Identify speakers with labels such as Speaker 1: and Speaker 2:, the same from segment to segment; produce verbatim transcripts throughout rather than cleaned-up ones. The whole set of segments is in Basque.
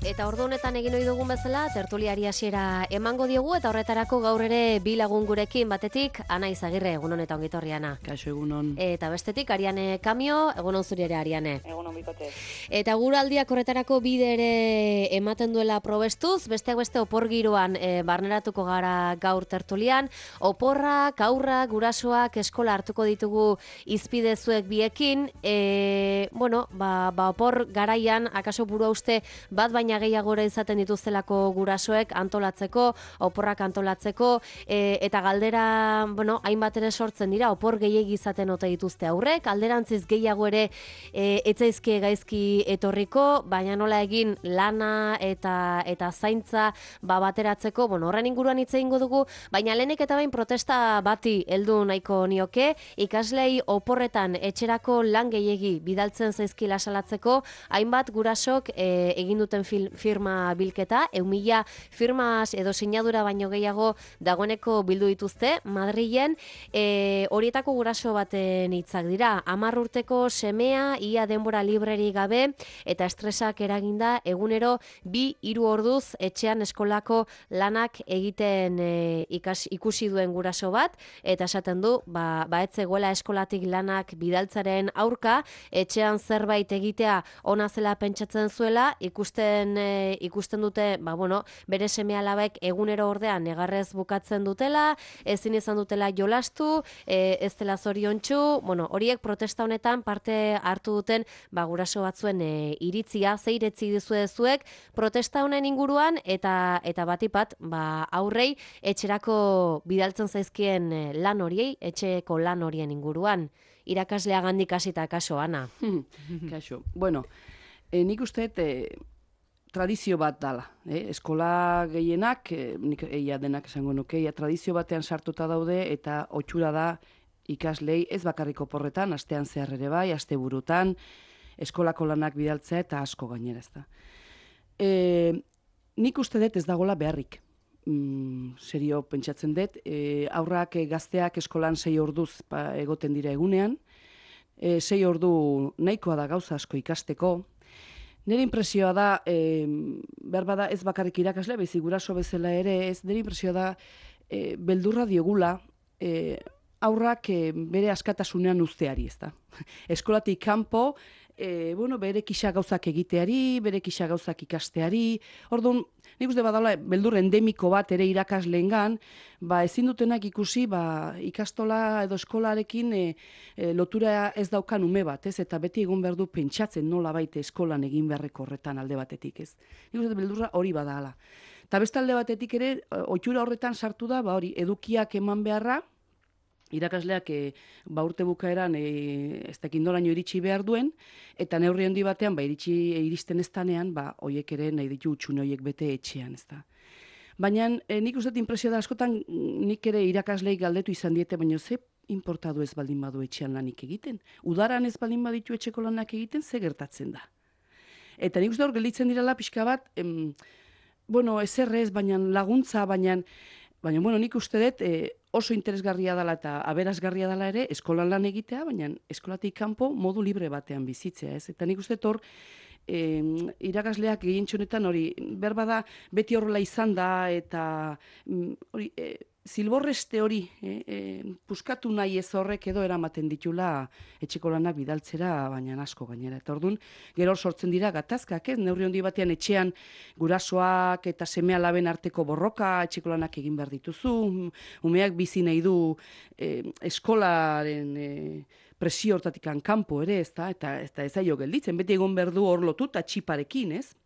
Speaker 1: Eta ordu honetan egin ohi dugun bezala, tertuliari hasiera emango diogu eta horretarako gaur ere bi lagun gurekin batetik Ana Izagirre, egun honetan ongi etorri Ana.
Speaker 2: Kaixo egunon.
Speaker 1: Eta bestetik Ariane Kamio, egun on zuri ere Ariane.
Speaker 3: Egunon bikote.
Speaker 1: Eta guraldiak horretarako bide ere ematen duela probestuz, besteak beste opor giroan e, barneratuko gara gaur tertulian, oporrak, haurrak, gurasoak eskola hartuko ditugu izpide zuek biekin, e, bueno, ba, ba opor garaian, akaso burua uste bat baina gehiagora izaten dituztelako gurasoek antolatzeko, oporrak antolatzeko, e, eta galdera, bueno, hainbat ere sortzen dira, opor gehiegi izaten ote dituzte aurrek, alderantziz gehiago ere e, etzaizkie gaizki etorriko, baina nola egin lana eta eta zaintza ba bateratzeko, bueno, horren inguruan hitz egingo dugu, baina lehenik eta bain protesta bati heldu nahiko nioke, ikaslei oporretan etxerako lan gehiegi bidaltzen zaizkila salatzeko, hainbat gurasok e, egin duten fil firma bilketa, eumila firmas edo sinadura baino gehiago dagoeneko bildu dituzte, Madrilen, e, horietako guraso baten hitzak dira, hamar urteko semea, ia denbora libreri gabe, eta estresak eraginda, egunero bi hiru orduz etxean eskolako lanak egiten e, ikas, ikusi duen guraso bat, eta esaten du, ba, ba etzegoela eskolatik lanak bidaltzaren aurka, etxean zerbait egitea ona zela pentsatzen zuela, ikusten E, ikusten dute, ba, bueno, bere seme-alabek egunero ordean negarrez bukatzen dutela, ezin izan dutela jolastu, e, ez dela zoriontsu, bueno, horiek protesta honetan parte hartu duten ba, guraso batzuen e, iritzia, ze iritzi dizue zuek protesta honen inguruan, eta eta batipat, ba, aurrei etxerako bidaltzen zaizkien e, lan horiei, etxeko lan horien inguruan. Irakasleagandik hasita kaso, Ana.
Speaker 2: Kaixo. Bueno, eh, nik uste eh, tradizio bat dala. Eh? Eskola gehienak, eh, nik eia denak esango nuke, eia tradizio batean sartuta daude eta otxura da ikaslei ez bakarriko porretan, astean zehar ere bai, aste burutan, eskolako lanak bidaltzea eta asko gainera ez da. E, nik uste dut ez dagola beharrik. Mm, serio pentsatzen dut, e, aurrak e, gazteak eskolan sei orduz pa, egoten dira egunean, e, sei ordu nahikoa da gauza asko ikasteko. Nire impresioa da, e, behar bada ez bakarrik irakasle, baizik guraso bezala ere, ez nire impresioa da, e, beldurra diogula, e, aurrak e, bere askatasunean uzteari, ez da. Eskolatik kanpo, e, bueno, bere kisa gauzak egiteari, bere kisa gauzak ikasteari, orduan, nik uste badala, beldur endemiko bat ere irakasleengan, ba, ezin dutenak ikusi, ba, ikastola edo eskolarekin e, e, lotura ez daukan ume bat, ez? Eta beti egon behar du pentsatzen nola baite eskolan egin beharreko horretan alde batetik, ez? Nik uste beldurra hori badala. Eta beste alde batetik ere, ohitura horretan sartu da, ba, hori, edukiak eman beharra, irakasleak e, ba urte bukaeran e, ez dakit noraino iritsi behar duen, eta neurri handi batean ba iritsi iristen ez danean, ba hoiek ere nahi ditu utxune hoiek bete etxean, ez da. Baina e, nik uste impresio da askotan nik ere irakasleik galdetu izan diete, baina ze importadu ez baldin badu etxean lanik egiten. Udaran ez baldin baditu etxeko lanak egiten, ze gertatzen da. Eta nik uste hor gelditzen direla pixka bat, em, bueno, ezerrez, baina laguntza, baina Baina, bueno, nik uste dut e, oso interesgarria dela eta aberasgarria dela ere eskolan lan egitea, baina eskolatik kanpo modu libre batean bizitzea, ez? Eta nik uste dut hor e, irakasleak gehientxonetan hori, berbada beti horrela izan da eta hori, e, zilborreste hori, e, e, puskatu nahi ez horrek edo eramaten ditula etxeko lanak bidaltzera, baina asko gainera. Eta orduan, gero sortzen dira gatazkak, ez? Neurri handi batean etxean gurasoak eta seme-alaben arteko borroka, etxeko lanak egin behar dituzu, umeak bizi nahi du e, eskolaren e, presio hortatik kanpo ere, ez da? Eta, eta ez zaio gelditzen, beti egon behar du hor lotuta txiparekin, ez?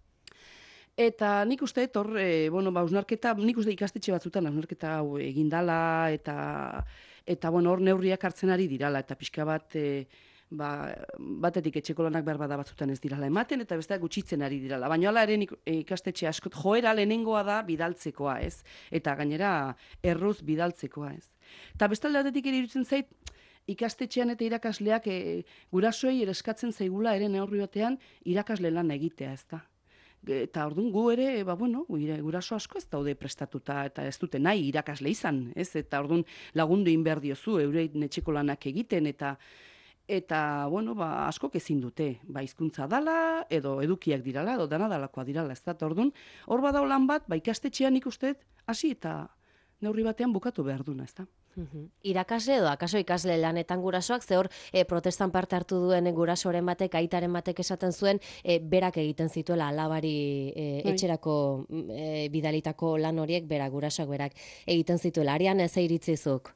Speaker 2: Eta nik uste dut hor, e, bueno, ba, hausnarketa, nik uste ikastetxe batzutan hausnarketa hau egin dala, eta, eta bueno, hor neurriak hartzen ari dirala, eta pixka bat, e, ba, batetik etxeko lanak behar bada batzutan ez dirala ematen, eta besteak gutxitzen ari dirala. Baina hala ere nik ikastetxe askot, joera lehenengoa da bidaltzekoa, ez? Eta gainera erruz bidaltzekoa, ez? Eta bestalde batetik ere iruditzen zait, ikastetxean eta irakasleak e, gurasoei ere eskatzen zaigula ere neurri batean irakasle lan egitea, ez da? Eta orduan gu ere, ba, bueno, guraso asko ez daude prestatuta eta ez dute nahi irakasle izan, ez? Eta orduan lagundu egin behar diozu, eurein etxeko lanak egiten, eta eta, bueno, ba, askok ezin dute, ba, hizkuntza dala, edo edukiak dirala, edo dana dalakoa dirala, ez da, orduan, hor badau lan bat, ba, ikastetxean ikusten, hasi eta neurri batean bukatu behar duna, ez da.
Speaker 1: Mhm. Irakasle edo akaso ikasle lanetan gurasoak, ze hor e, protestan parte hartu duen gurasoren batek, aitaren batek esaten zuen, e, berak egiten zituela alabari e, etxerako e, bidalitako lan horiek, berak, gurasoak berak egiten zituela. Arian, ez eiritzizuk?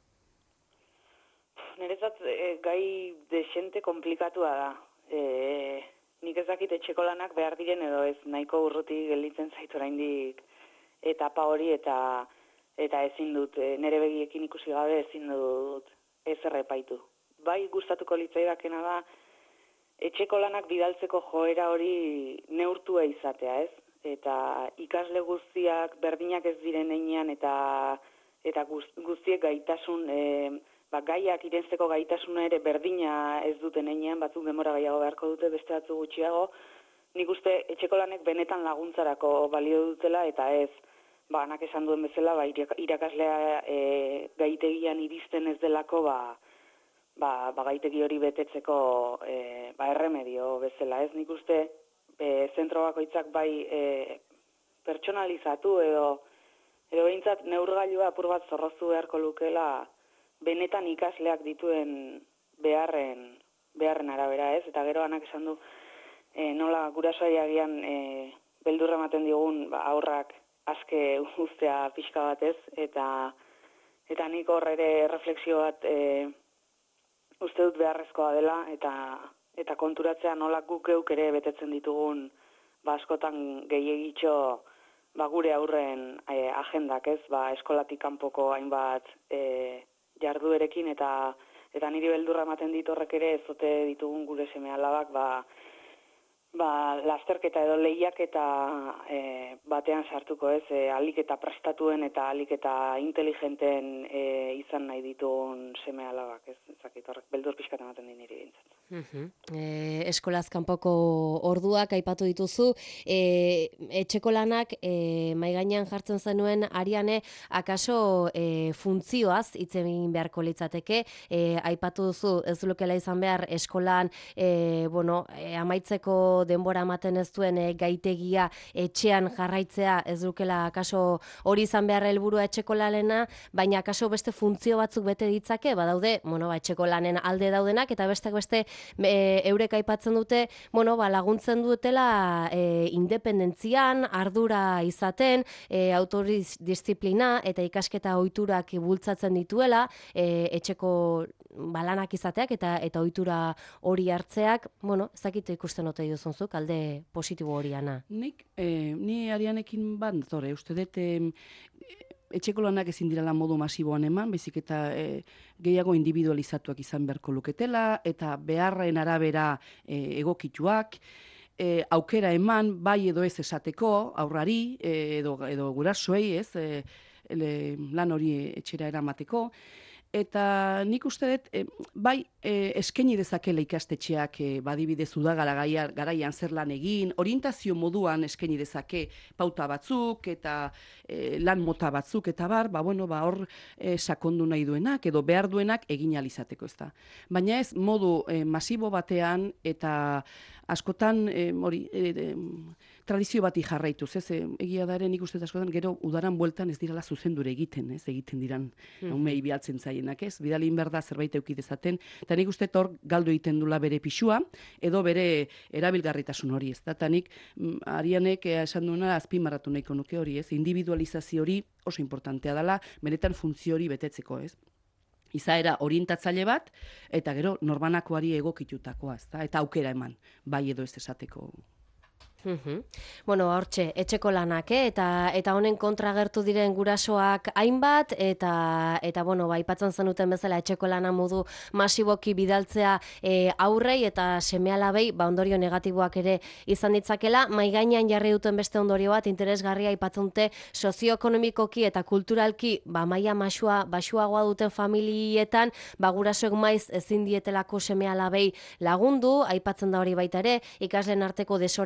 Speaker 3: Nerezat e, gai desente komplikatua da. E, nik ez dakit etxeko lanak behar diren edo ez nahiko urruti gelditzen zaitu oraindik etapa hori eta eta ezin dut, e, nere begiekin ikusi gabe ezin dut ez errepaitu. Bai gustatuko litzaidakena da etxeko lanak bidaltzeko joera hori neurtua izatea, ez? Eta ikasle guztiak berdinak ez diren heinean eta eta guztiek gaitasun e, ba, gaiak irentzeko gaitasuna ere berdina ez duten heinean, batzuk denbora gehiago beharko dute, beste batzu gutxiago. Nik uste etxeko lanek benetan laguntzarako balio dutela eta ez ba, anak esan duen bezala, ba, irakaslea e, gaitegian iristen ez delako, ba, ba, ba gaitegi hori betetzeko e, ba, erremedio bezala. Ez nik uste e, zentro bakoitzak bai e, pertsonalizatu edo edo behintzat neurgailua apur bat zorroztu beharko lukela benetan ikasleak dituen beharren, beharren arabera, ez? Eta gero anak esan du e, nola gurasoari agian e, beldurra ematen digun ba, aurrak azke ustea pixka batez, eta eta nik hor ere refleksio bat e, uste dut beharrezkoa dela, eta eta konturatzea nola guk geuk ere betetzen ditugun ba, askotan gehiegitxo ba, gure aurren e, agendak, ez, ba, eskolatik kanpoko hainbat e, jarduerekin, eta eta niri beldurra ematen dit horrek ere ezote ditugun gure seme alabak, ba, ba, lasterketa edo lehiak eta e, batean sartuko, ez, e, alik eta prestatuen eta alik eta inteligenten e, izan nahi ditugun seme alabak, ez, ezakit horrek beldur pixkat ematen din niri bintzat.
Speaker 1: Uh-huh. E, eskolaz kanpoko orduak aipatu dituzu, e, etxeko lanak e, maigainan jartzen zenuen Ariane, akaso e, funtzioaz hitz egin beharko litzateke, e, aipatu duzu ez lukela izan behar eskolan e, bueno, e, amaitzeko denbora ematen ez duen e, gaitegia etxean jarraitzea ez lukela akaso hori izan behar helburua etxeko lanena, baina akaso beste funtzio batzuk bete ditzake, badaude, bueno, ba, etxeko lanen alde daudenak eta besteak beste E, eurek aipatzen dute, bueno, ba, laguntzen dutela e, independentzian, ardura izaten, e, autodisziplina eta ikasketa ohiturak bultzatzen dituela, e, etxeko balanak izateak eta eta ohitura hori hartzeak, bueno, ez dakit ikusten ote duzunzuk alde positibo horiana.
Speaker 2: Nik, e, ni Arianekin bat, zore, uste dut, e, etxeko lanak ezin direla modu masiboan eman, baizik eta e, gehiago individualizatuak izan beharko luketela, eta beharren arabera e, egokituak, e, aukera eman, bai edo ez esateko, aurrari, e, edo, edo gurasoei, ez, e, le, lan hori etxera eramateko, eta nik uste dut, e, bai, e, eskaini dezakela ikastetxeak e, badibidez udagara garaian zer lan egin, orientazio moduan eskaini dezake pauta batzuk eta e, lan mota batzuk eta bar, ba, bueno, ba, hor e, sakondu nahi duenak edo behar duenak egin alizateko, ez da. Baina ez modu e, masibo batean eta askotan e, hori, e, e, tradizio bati jarraituz, ez, e, egia daren nik uste askotan gero udaran bueltan ez dirala zuzendure egiten, ez, egiten diran mm-hmm. umei bialtzen zaienak, ez, bidalin behar da zerbait euki dezaten, eta nik uste hor galdu egiten dula bere pixua, edo bere erabilgarritasun hori, ez da, eta nik Arianek esan duena azpimarratu nahiko nuke hori, ez, individualizazio hori oso importantea dela, benetan funtzio hori betetzeko, ez. Izaera orientatzaile bat, eta gero norbanakoari egokitutakoa, ez da, eta aukera eman, bai edo ez esateko.
Speaker 1: Uhum. Bueno, hortxe, etxeko lanak, eh? eta eta honen kontra agertu diren gurasoak hainbat, eta eta bueno, ba, aipatzen zenuten bezala etxeko lana modu masiboki bidaltzea e, aurrei eta seme-alabei, ba, ondorio negatiboak ere izan ditzakela, mai gainean jarri duten beste ondorio bat interesgarria aipatzen dute sozioekonomikoki eta kulturalki ba, maila masua basuagoa duten familietan, ba, gurasoek maiz ezin dietelako seme-alabei lagundu, aipatzen da hori baita ere, ikasleen arteko desoreka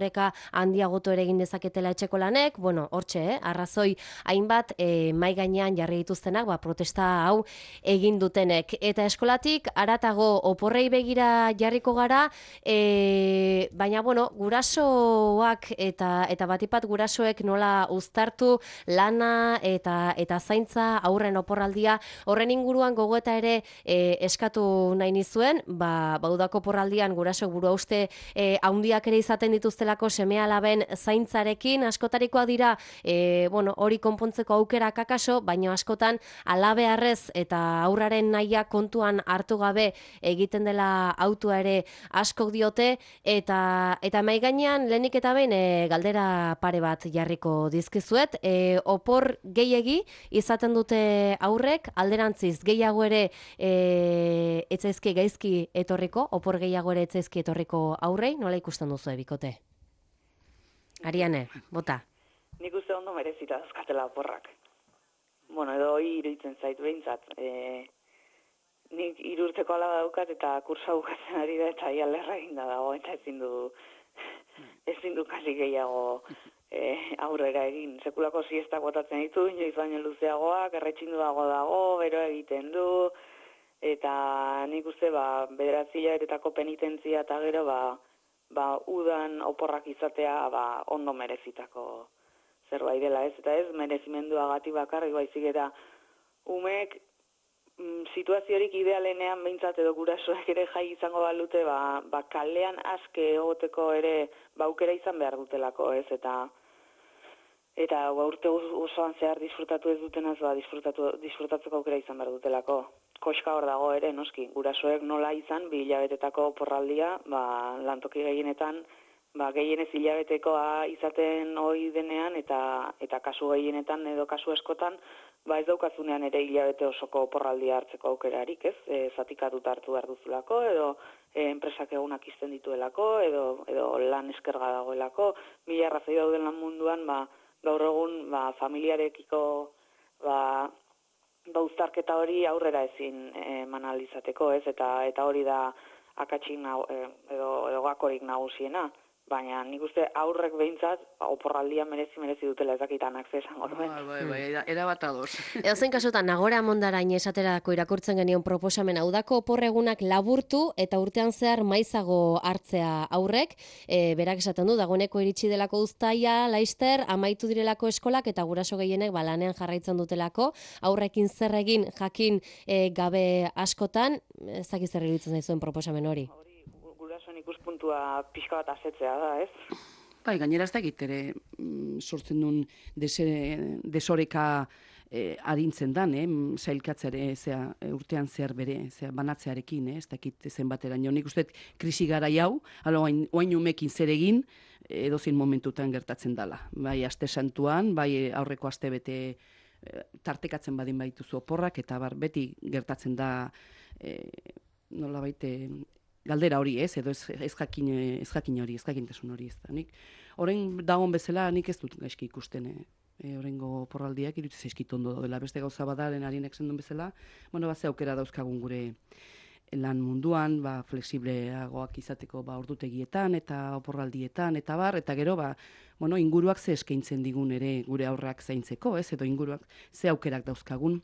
Speaker 1: handiagotu ere egin dezaketela etxeko lanek, bueno, hortxe, eh? arrazoi hainbat e, mai gainean jarri dituztenak, ba, protesta hau egin dutenek. Eta eskolatik aratago oporrei begira jarriko gara, e, baina, bueno, gurasoak eta eta batipat gurasoek nola uztartu lana eta eta zaintza aurren oporraldia, horren inguruan gogoeta ere e, eskatu nahi nizuen, ba, baudako oporraldian gurasoek burua uste e, haundiak ere izaten dituztelako seme-alaben zaintzarekin, askotarikoak dira e, bueno, hori konpontzeko aukera kakaso, baina askotan alabearrez eta aurraren naia kontuan hartu gabe egiten dela autua ere askok diote, eta eta mai gainean lehenik eta behin e, galdera pare bat jarriko dizkizuet. E, opor gehiegi izaten dute aurrek, alderantziz gehiago ere e, etzaizki gaizki etorriko, opor gehiago ere etzaizki etorriko aurrei, nola ikusten duzu ebikote? Ariane, bota.
Speaker 3: Nik uste ondo merezita dauzkatela oporrak. Bueno, edo hori iruditzen zait behintzat. E, nik irurteko ala daukat eta kursa bukatzen ari da eta ia lerra eginda dago, eta ezin du ezin du kasi gehiago e, aurrera egin. Sekulako siestak botatzen ditu, inoiz baino luzeagoak, erretxinduago dago, bero egiten du, eta nik uste ba, bederatzi hilabetetako penitentzia eta gero ba, ba, udan oporrak izatea ba, ondo merezitako zerbait dela, ez? Eta ez merezimenduagatik bakarrik baizik eta umek mm, situaziorik idealenean behintzat edo gurasoek ere jai izango balute, ba, ba kalean aske egoteko ere ba aukera izan behar dutelako, ez? Eta eta ba, urte osoan zehar disfrutatu ez dutenaz, ba disfrutatu disfrutatzeko aukera izan behar dutelako. Koska hor dago ere, noski, gurasoek nola izan bi hilabetetako porraldia, ba lantoki gehienetan ba, gehienez hilabetekoa izaten hori denean, eta eta kasu gehienetan edo kasu eskotan, ba ez daukazunean ere hilabete osoko porraldia hartzeko aukerarik, ez? E, zatikatuta hartu behar duzulako, edo e, enpresak egunak izten dituelako, edo edo lan eskerga dagoelako, mila arrazoi dauden lan munduan, ba, gaur egun ba, familiarekiko ba, ba uztarketa hori aurrera ezin eman ahal izateko, ez? Eta eta hori da akatsik nago, edo edo gakorik nagusiena. Baina nik uste aurrek behintzat oporraldia merezi merezi dutela ez dakitanak ze esango duen.
Speaker 2: Bai, bai, bai, era bat ados.
Speaker 1: Edozein kasutan, Nagora Mondarain esaterako irakurtzen genion proposamen hau dako oporregunak laburtu eta urtean zehar maizago hartzea aurrek, e, berak esaten du, dagoeneko iritsi delako uztaia, laister, amaitu direlako eskolak eta guraso gehienek balanean jarraitzen dutelako, aurrekin zer egin jakin e, gabe askotan, ez dakit zer iruditzen zaizuen proposamen hori.
Speaker 3: Gurasoen ikuspuntua pixka bat asetzea da, ez?
Speaker 2: Bai, gainera ez da egitere sortzen duen desere, desoreka eh, arintzen dan, eh, zailkatzere zea, urtean zehar bere, zea, banatzearekin, eh, ez dakit zenbateraino. Nik uste krisi garai hau, alo, oain umekin zer egin, edozein momentutan gertatzen dala. Bai, aste santuan, bai aurreko aste bete eh, tartekatzen badin baituzu oporrak, eta bar, beti gertatzen da, eh, nola baite, galdera hori, ez, edo ez, ez, jakin, ez jakin hori, ez jakintasun hori, ez da. Nik, orain dagoen bezala, nik ez dut gaizki ikusten, e, e, oraingo porraldiak iruditzen zaizkit ondo daudela. Beste gauza badaren harinek zen duen bezala, bueno, bat ze aukera dauzkagun gure lan munduan, ba, flexibleagoak izateko ba, ordutegietan eta oporraldietan, eta bar, eta gero, ba, bueno, inguruak ze eskaintzen digun ere gure aurrak zaintzeko, ez, edo inguruak ze aukerak dauzkagun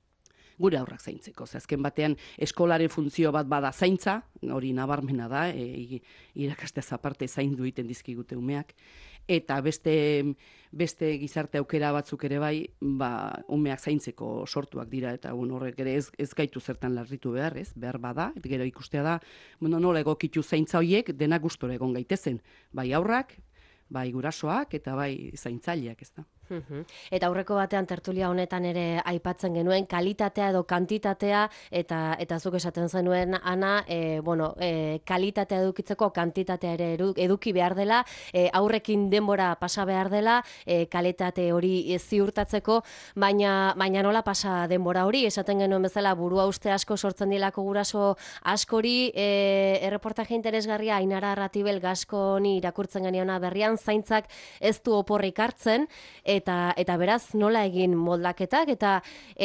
Speaker 2: gure aurrak zaintzeko. Azken batean eskolaren funtzio bat bada zaintza, hori nabarmena da, e, irakastez aparte zaindu egiten dizkigute umeak, eta beste, beste gizarte aukera batzuk ere bai, ba, umeak zaintzeko sortuak dira, eta un, horrek ere ez, ez gaitu zertan larritu behar, ez, behar bada, eta gero ikustea da, bueno, nola egokitu zaintza horiek denak gustora egon gaitezen, bai aurrak, bai gurasoak, eta bai zaintzaileak, ez da.
Speaker 1: Eta aurreko batean tertulia honetan ere aipatzen genuen kalitatea edo kantitatea eta eta zuk esaten zenuen Ana, e, bueno, e, kalitatea edukitzeko kantitatea ere eduki behar dela, e, aurrekin denbora pasa behar dela, e, kalitate hori ziurtatzeko, baina baina nola pasa denbora hori, esaten genuen bezala burua uste asko sortzen dielako guraso askori, e, erreportaje interesgarria Ainara Arratibel Gaskoni irakurtzen geniona berrian zaintzak ez du oporrik hartzen, eta eta beraz nola egin moldaketak, eta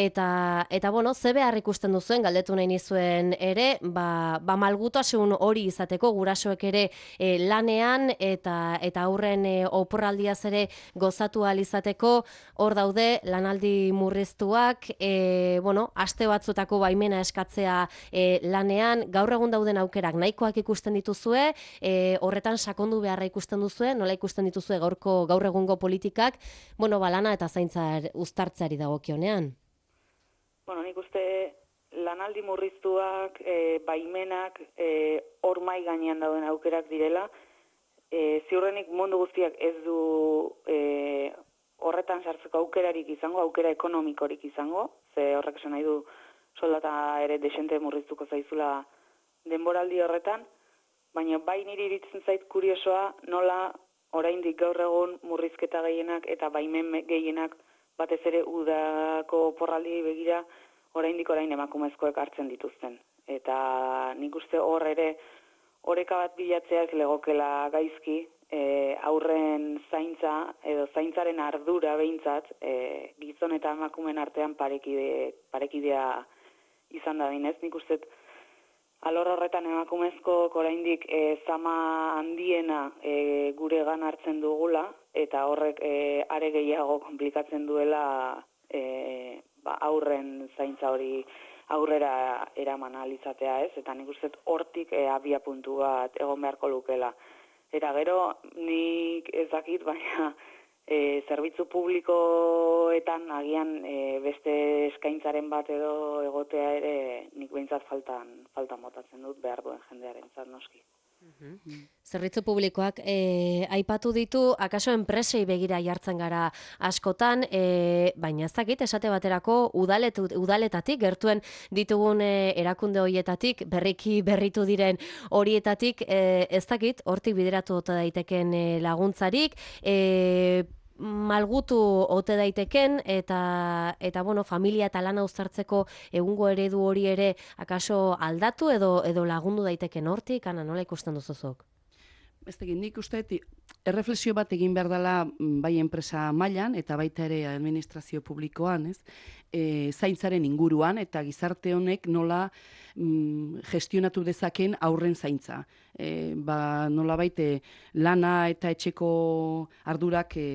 Speaker 1: eta eta bueno, ze behar ikusten duzuen, galdetu nahi nizuen ere, ba, ba malgutasun hori izateko, gurasoek ere e, lanean, eta eta aurren e, oporraldiaz ere gozatu ahal izateko, hor daude lanaldi murriztuak, e, bueno, aste batzutako baimena eskatzea e, lanean, gaur egun dauden aukerak nahikoak ikusten dituzue, e, horretan sakondu beharra ikusten duzue, nola ikusten dituzue gaurko gaur egungo politikak, bueno, balana eta zaintza uztartzeari dagokionean.
Speaker 3: Bueno, nik uste lanaldi murriztuak, e, baimenak, e, hor mai gainean dauden aukerak direla, e, ziurrenik mundu guztiak ez du e, horretan sartzeko aukerarik izango, aukera ekonomikorik izango, ze horrek esan nahi du soldata ere desente murriztuko zaizula denboraldi horretan, baina bai niri iritzen zait kuriosoa nola oraindik gaur egun murrizketa gehienak eta baimen gehienak batez ere udako porraldi begira oraindik orain emakumezkoek hartzen dituzten. Eta nik uste hor ere oreka bat bilatzea ez legokela gaizki, e, aurren zaintza edo zaintzaren ardura behintzat e, gizon eta emakumen artean parekide, parekidea izan da dinez. Nik uste alor horretan emakumezko oraindik e, zama handiena e, gure gan hartzen dugula, eta horrek e, are gehiago komplikatzen duela e, ba, aurren zaintza hori aurrera eraman ahal izatea, ez? Eta nik uste hortik e, abia puntu bat egon beharko lukela. Eta gero nik ez dakit, baina e, zerbitzu publikoetan agian e, beste eskaintzaren bat edo egotea ere nik behintzat faltan, faltan botatzen dut behar duen jendearen zat noski.
Speaker 1: Zerbitzu publikoak e, aipatu ditu, akaso enpresei begira jartzen gara askotan, e, baina ez dakit, esate baterako udaletu, udaletatik, gertuen ditugun e, erakunde horietatik, berriki berritu diren horietatik, e, ez dakit, hortik bideratu ote daiteken e, laguntzarik, e, malgutu ote daiteken, eta eta bueno, familia eta lana uztartzeko egungo eredu hori ere akaso aldatu edo edo lagundu daiteken hortik, Ana, nola ikusten duzuzok?
Speaker 2: Ez egin, nik uste, erreflexio bat egin behar dela bai enpresa mailan eta baita ere administrazio publikoan, ez? E, zaintzaren inguruan eta gizarte honek nola mm, gestionatu dezaken aurren zaintza. E, ba, nola baite lana eta etxeko ardurak e,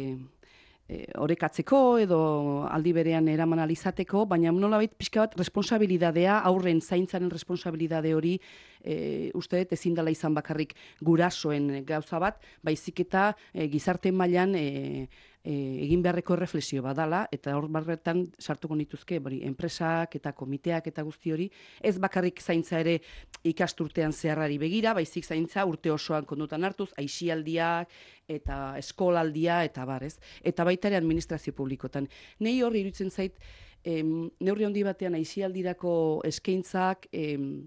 Speaker 2: e, orekatzeko edo aldi berean eraman alizateko, baina nolabait pixka bat responsabilidadea, aurren zaintzaren responsabilidade hori e, uste dut ezin dela izan bakarrik gurasoen gauza bat, baizik eta e, gizarte mailan e, e, egin beharreko erreflexio badala, eta hor barretan sartuko nituzke, bori, enpresak eta komiteak eta guzti hori, ez bakarrik zaintza ere ikasturtean zeharrari begira, baizik zaintza urte osoan kondutan hartuz, aisialdiak eta eskolaldia eta barez, eta baita ere administrazio publikotan. Nei hor iruditzen zait, em, neurri handi batean aisialdirako eskaintzak em,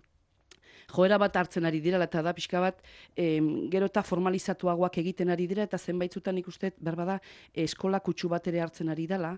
Speaker 2: joera bat hartzen ari dira, eta da pixka bat em, gero eta formalizatuagoak egiten ari dira, eta zenbaitzutan ikusten berbada eskola kutsu bat ere hartzen ari dela,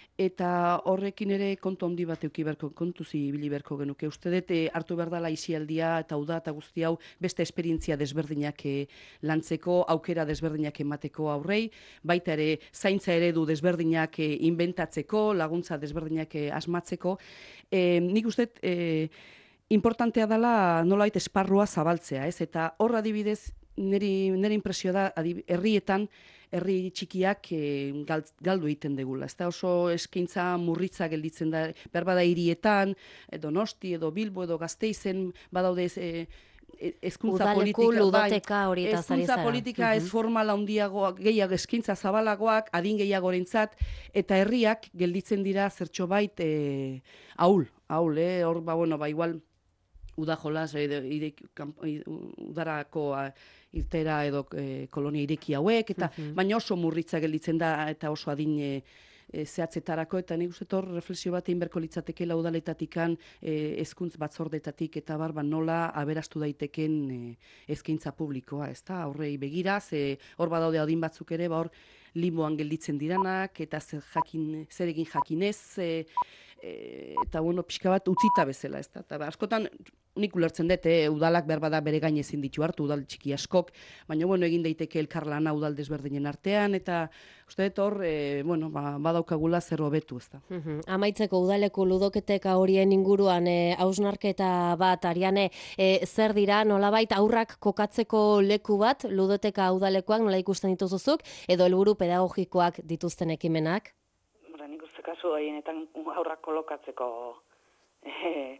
Speaker 2: eta horrekin ere kontu handi bat euki berko, kontu zibili berko genuke. Uste dut e, hartu behar dela isialdia eta uda eta guzti hau beste esperientzia desberdinak e, lantzeko, aukera desberdinak emateko aurrei, baita ere zaintza eredu desberdinak e, inventatzeko, laguntza desberdinak e, asmatzeko. E, nik uste dut e, importantea dela nolait esparrua zabaltzea, ez? Eta hor adibidez, niri, niri impresio da, adib, herrietan, herri txikiak e, galdu egiten degula. Ez da oso eskaintza murritza gelditzen da, behar bada hirietan, Donosti edo Bilbo edo Gasteizen, badaude ez, e, ezkuntza
Speaker 1: Udaleku,
Speaker 2: politika,
Speaker 1: ludoteka hori eta zari
Speaker 2: ezkuntza
Speaker 1: zara.
Speaker 2: politika ez formala handiagoak, gehiago eskaintza zabalagoak, adin gehiagorentzat, eta herriak gelditzen dira zertxo bait e, ahul, ahul, eh? Hor, ba, bueno, ba, igual, uda jolas, e, ide, kamp, udarako a, irtera edo e, kolonia ireki hauek, eta uh-huh. baina oso murritza gelditzen da eta oso adin e, e, zehatzetarako, eta nik uste hor reflexio bat egin berko litzatekela udaletatikan, e, hezkuntz batzordetatik eta barba nola aberastu daiteken e, eskaintza publikoa, ez da, horrei begira, ze hor badaude adin batzuk ere, ba hor limboan gelditzen diranak, eta zer, jakin, zer egin jakinez, e, e, eta bueno, pixka bat utzita bezala, ez da, eta askotan nik ulertzen dut, eh, udalak behar bada bere gain ezin ditu hartu, udal txiki askok, baina bueno, egin daiteke elkarlana udal desberdinen artean, eta uste dut hor, e, bueno, ba, badaukagula zer hobetu, ez da.
Speaker 1: Mhm. Amaitzeko udaleko ludoketeka horien inguruan e, hausnarketa bat, Ariane, e, zer dira, nolabait aurrak kokatzeko leku bat, ludoteka udalekoak nola ikusten dituzuzuk, edo helburu pedagogikoak dituzten ekimenak?
Speaker 3: Bora, nik uste kasu haienetan aurrak kolokatzeko e,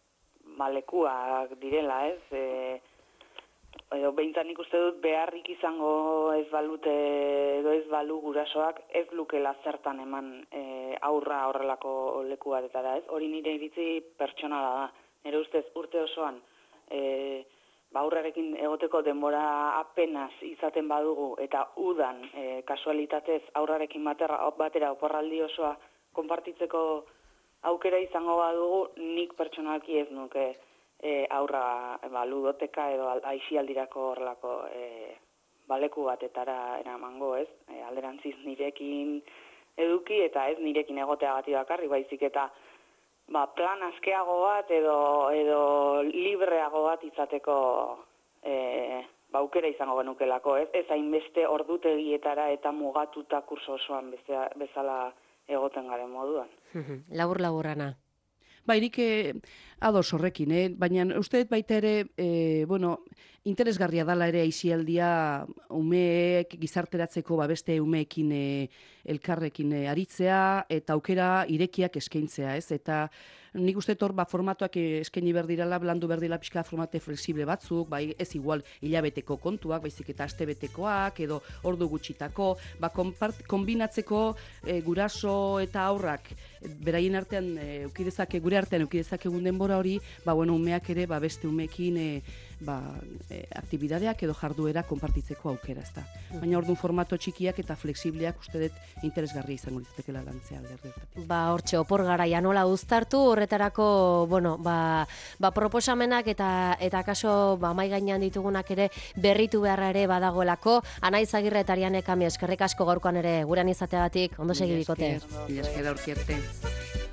Speaker 3: malekuak direla, ez? E, edo behintzat nik uste dut beharrik izango ez balute edo ez balu gurasoak ez lukela zertan eman e, aurra horrelako leku batetara, ez? Hori nire iritzi pertsonala da. Nire ustez urte osoan e, ba aurrarekin egoteko denbora apenas izaten badugu eta udan e, kasualitatez aurrarekin batera, batera oporraldi osoa konpartitzeko aukera izango badugu, nik pertsonalki ez nuke e, aurra ba, ludoteka edo aisialdirako horrelako e, baleku batetara eramango, ez? E, alderantziz nirekin eduki eta ez nirekin egoteagatik bakarrik, baizik eta ba, plan askeago bat edo, edo libreago bat izateko e, ba, aukera izango genukelako, ez? Ez hainbeste ordutegietara eta mugatuta kurso osoan bezala, bezala egoten garen moduan.
Speaker 1: Labur-laburrana.
Speaker 2: Ba, irik ados horrekin, eh? Baina uste dut baita ere, e, bueno, interesgarria dala ere aisialdia umeek gizarteratzeko ba, beste umeekin e, elkarrekin e, aritzea eta aukera irekiak eskaintzea, ez? Eta nik uste hor ba, formatuak eskaini berdirala, blandu berdila pixka formate flexible batzuk, bai, ez igual hilabeteko kontuak, baizik eta astebetekoak edo ordu gutxitako, ba, kombinatzeko e, guraso eta aurrak beraien artean e, eukidezake, gure artean eukidezake denbora hori, ba, bueno, umeak ere ba, beste umeekin e, ba, e, aktibidadeak edo jarduera konpartitzeko aukera, ezta. Baina orduan formato txikiak eta flexibleak uste dut interesgarria izango litzatekeela lantzea alderdietatik.
Speaker 1: Ba, hortxe, opor garaia nola uztartu, horretarako, bueno, ba, ba proposamenak eta eta kaso ba, mai gainean ditugunak ere berritu beharra ere badagoelako. Anaiz Agirre eta Ariane Kami, eskerrik asko gaurkoan ere gurean izateagatik, ondo segi bikote.
Speaker 2: Mila esker, aurki arte.